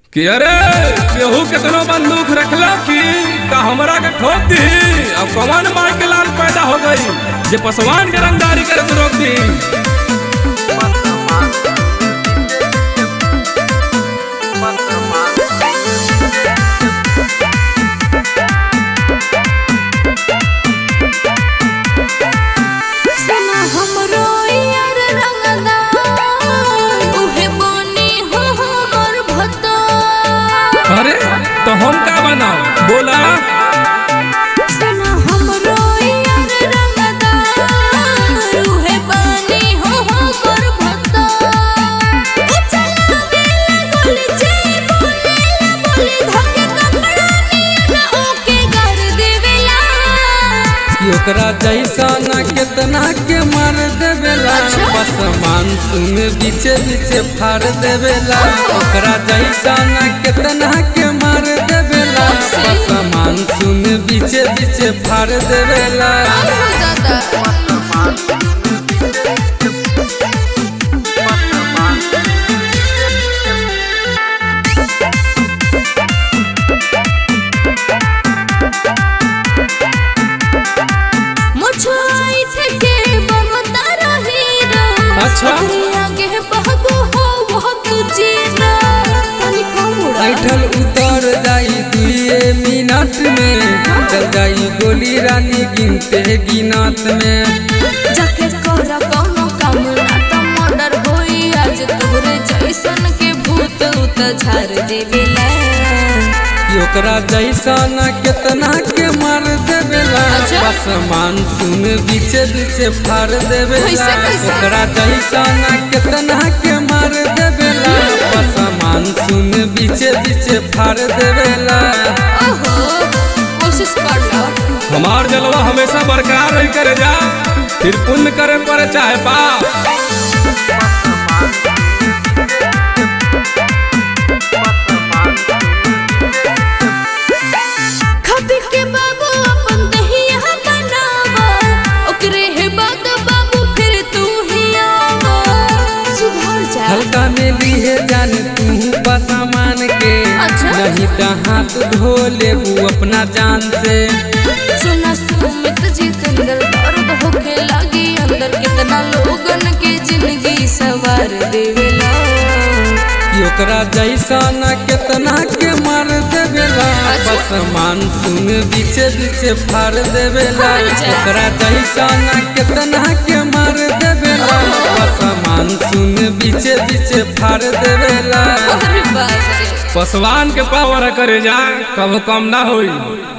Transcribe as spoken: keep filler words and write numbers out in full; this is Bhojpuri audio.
कि अरे केहू केतनो बंदूक रखला कि का हमरा के ठोक दी। अब कौन मार के लाल पैदा हो गई जे पसवान के रंगदारी करे से रोक दी। अरे तो हम का बनाओ बोला ओकरा जैसा न कितना के मार देवेला बस मानसून बीचे बीचे फाड़ देवेला। ओकरा जैसा न कितना के मार देवेला बस मानसून बीचे बीचे फाड़ देवेला। अच्छा ऐठल उतर जाई दुए मिनट में चल जाई गोली रानी गिनते गिनत में जाके कोरा कोनो काम ना त मर्डर होई आज तोरे जैसन के भूत उत झाड़ देवेला। ओकरा जैसा न कितना के मार देवेला बस मानसून बीचे बीचे फाड़ देवेला। ओकरा जैसा न कितना के मार देवेला बस मानसून बीचे बीचे फाड़ देवेला। ओहो कोशिश कर लो हमार जलवा हमेशा बरकरार रही करे जा फिर पुण्य करे पर चाहे पाप। हल्का में लिए जान तू बसामान के अच्छा? नहीं तो हाथ धो ले अपना जान से। सुना सुमित जितेंद्र दर्द होके लगी अंदर कितना लोगन के जिंदगी सवार देवेला। ओकरा जैसा न कितना के मार देवेला बस मानसून बीचे बीचे फाड़ देवेला। ओकरा जैसा न कितना के मार देवेला बस मानसून बीचे बीचे फाड़ देवेला। अरे बाप रे पसवान के पावर करे जा कब कम ना होई।